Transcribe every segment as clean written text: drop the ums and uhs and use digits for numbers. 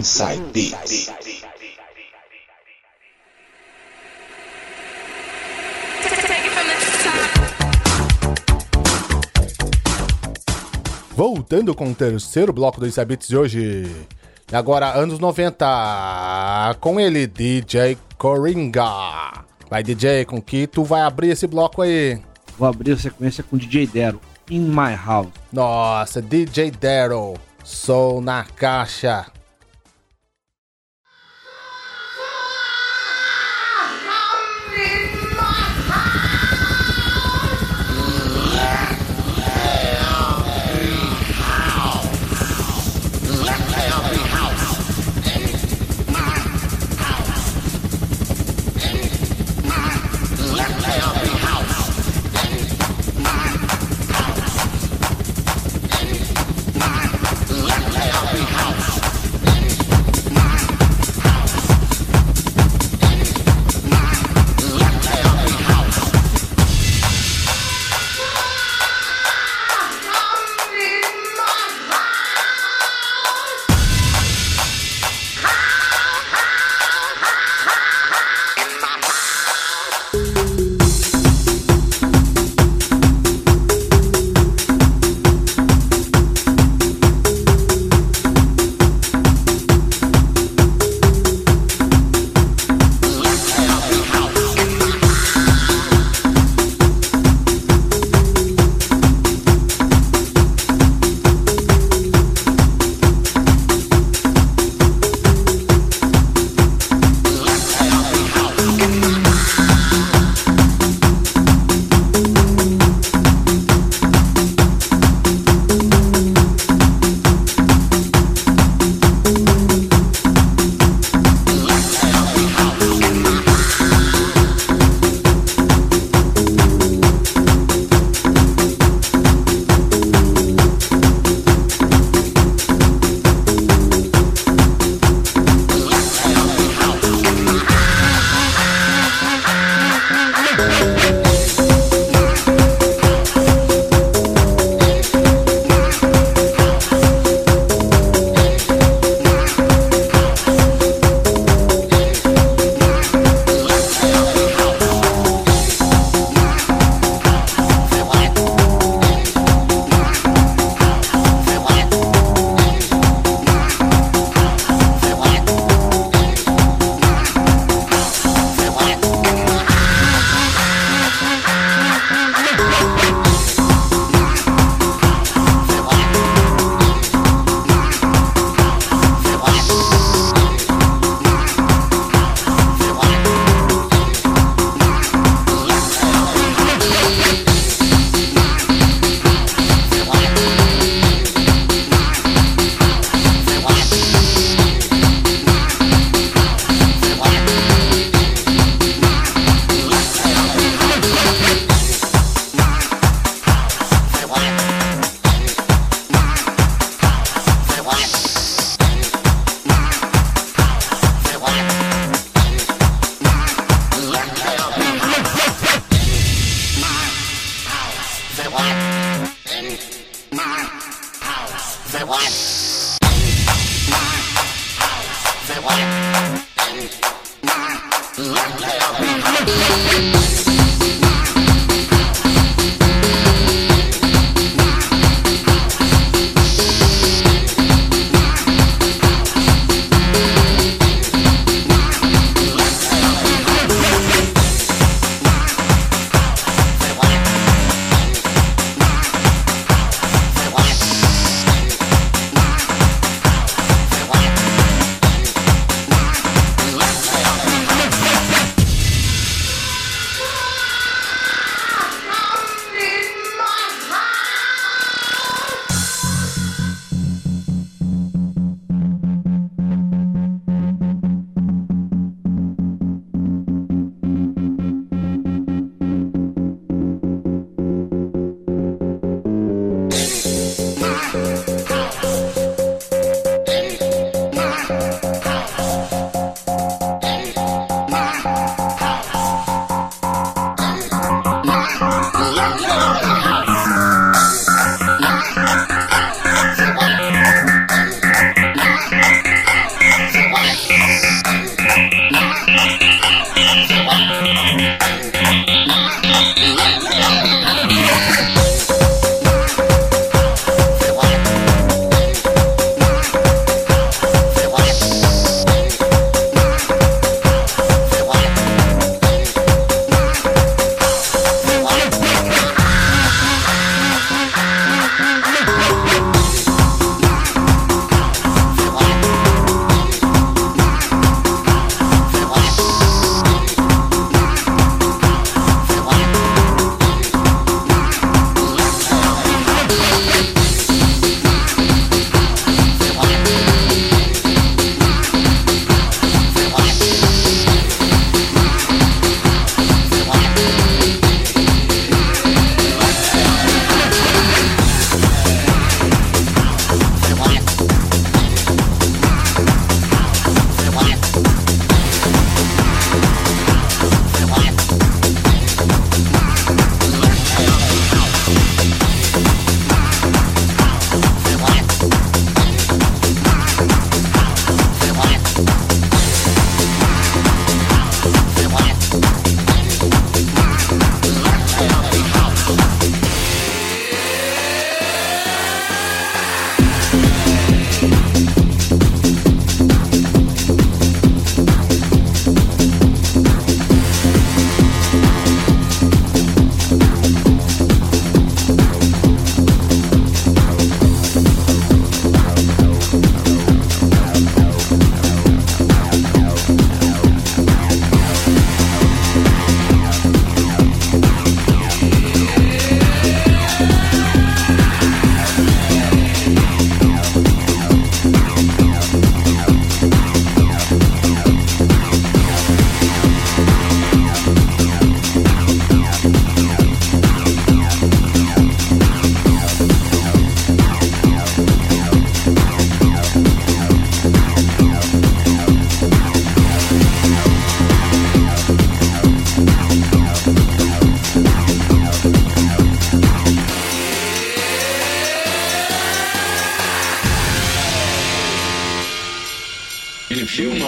Inside Beats. Voltando com o terceiro bloco do Inside Beats de hoje. E agora, anos 90, com ele, DJ Coringa. Vai, DJ, com que tu vai abrir esse bloco aí? Vou abrir a sequência com DJ Dero, In My House. Nossa, DJ Dero, Soul na Caixa.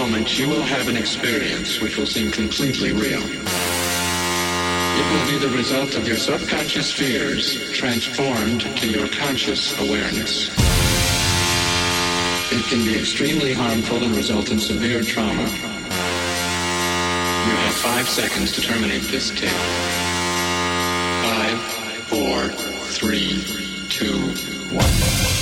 moment, you will have an experience which will seem completely real. It will be the result of your subconscious fears transformed to your conscious awareness. It can be extremely harmful and result in severe trauma. You have 5 seconds to terminate this tape. 5, 4, 3, 2, 1.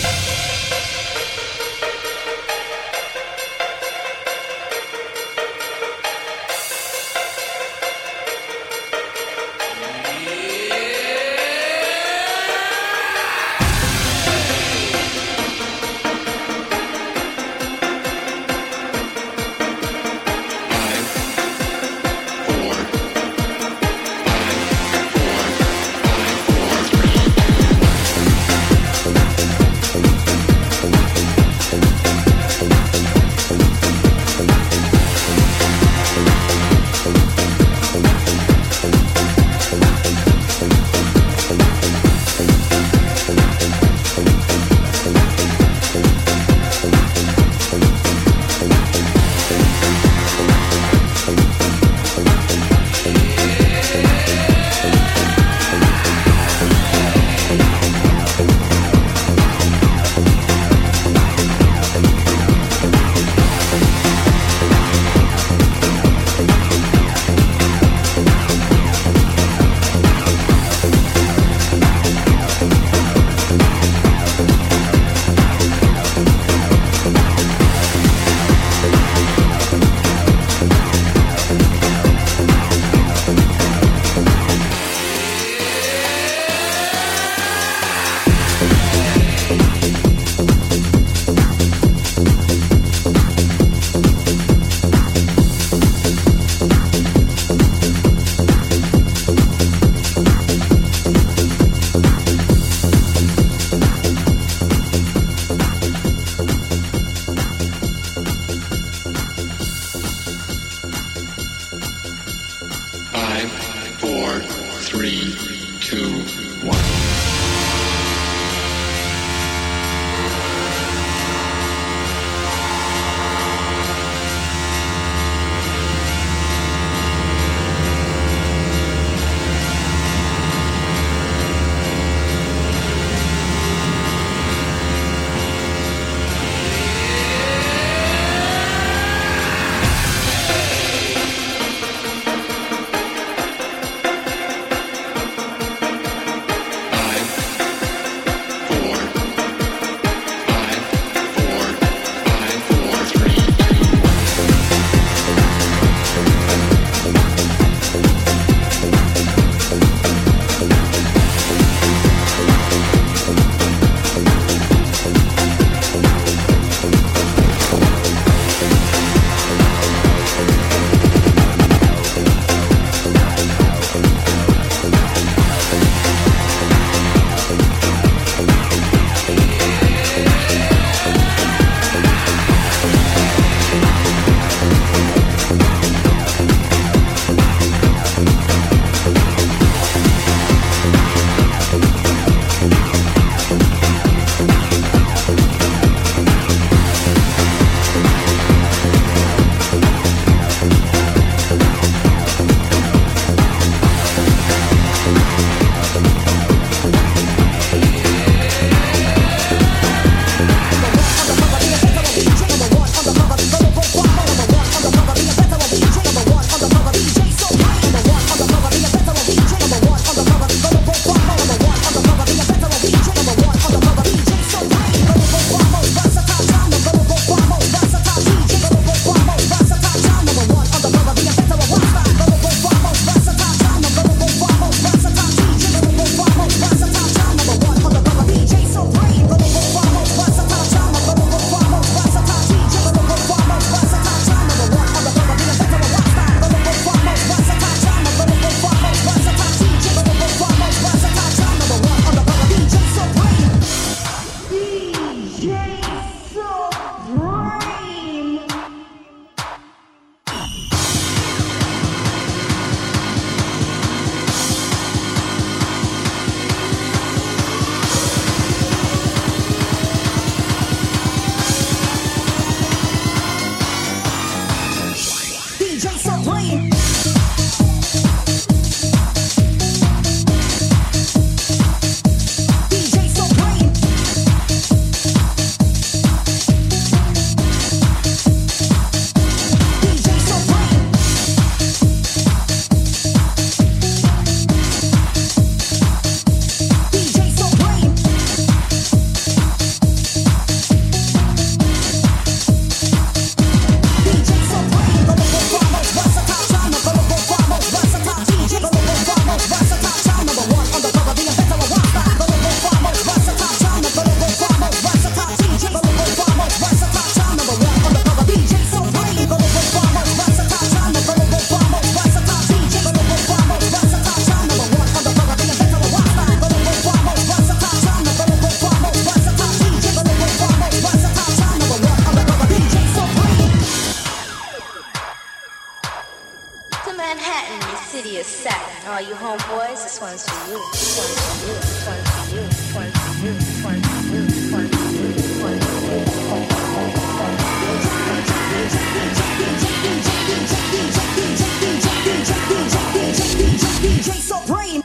This one's for you. This one's for you. This one's for you. This one's for you. This one's for you. This one's for you. This one's for you. DJ Supreme.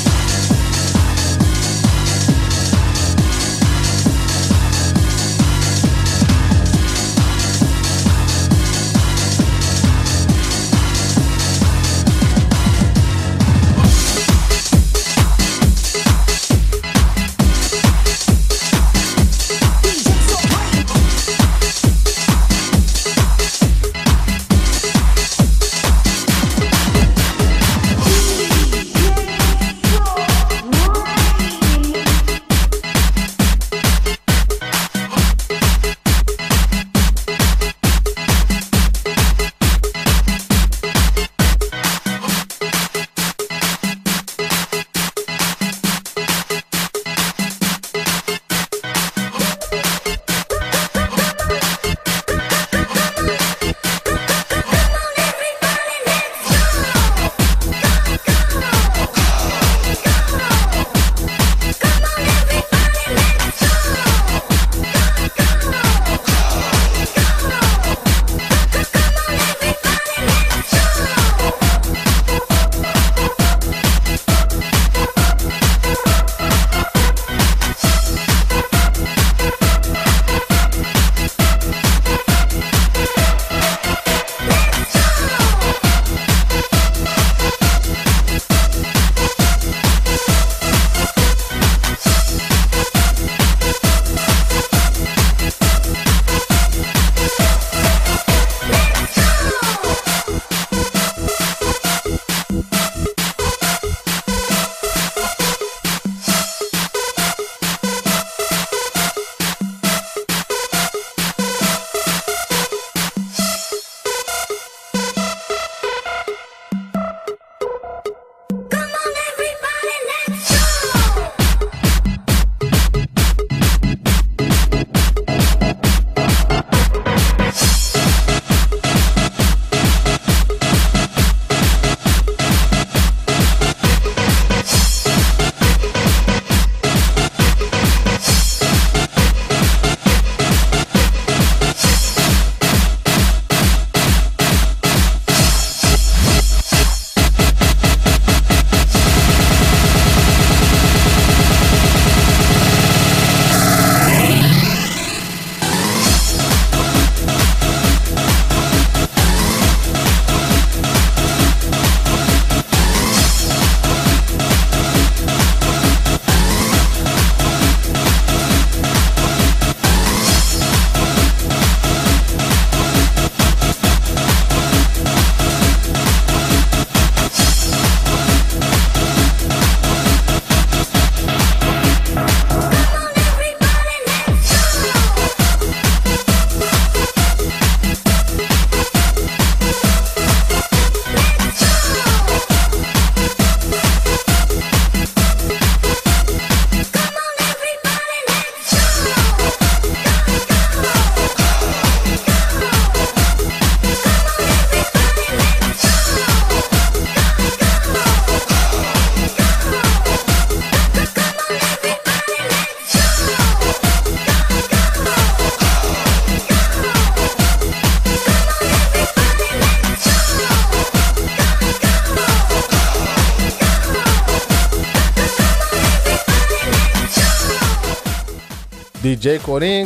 DJ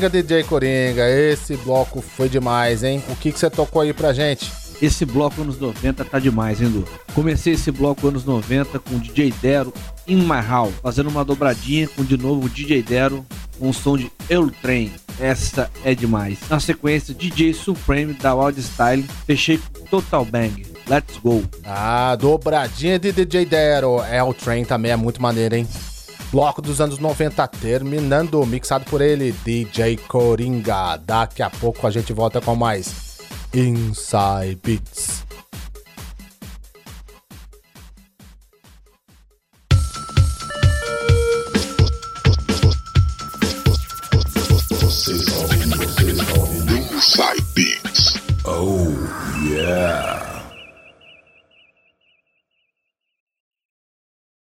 Coringa, esse bloco foi demais, hein? O que você tocou aí pra gente? Esse bloco anos 90 tá demais, hein, Du? Comecei esse bloco anos 90 com o DJ Dero In My House, fazendo uma dobradinha com de novo o DJ Dero com o som de Eurotrain. Essa é demais. Na sequência, DJ Supreme da Wild Style, fechei com Total Bang. Let's go. Ah, dobradinha de DJ Dero. Eurotrain também é muito maneiro, hein? Bloco dos anos 90 terminando, mixado por ele, DJ Coringa. Daqui a pouco a gente volta com mais Inside Beats. Inside Beats. Oh, yeah.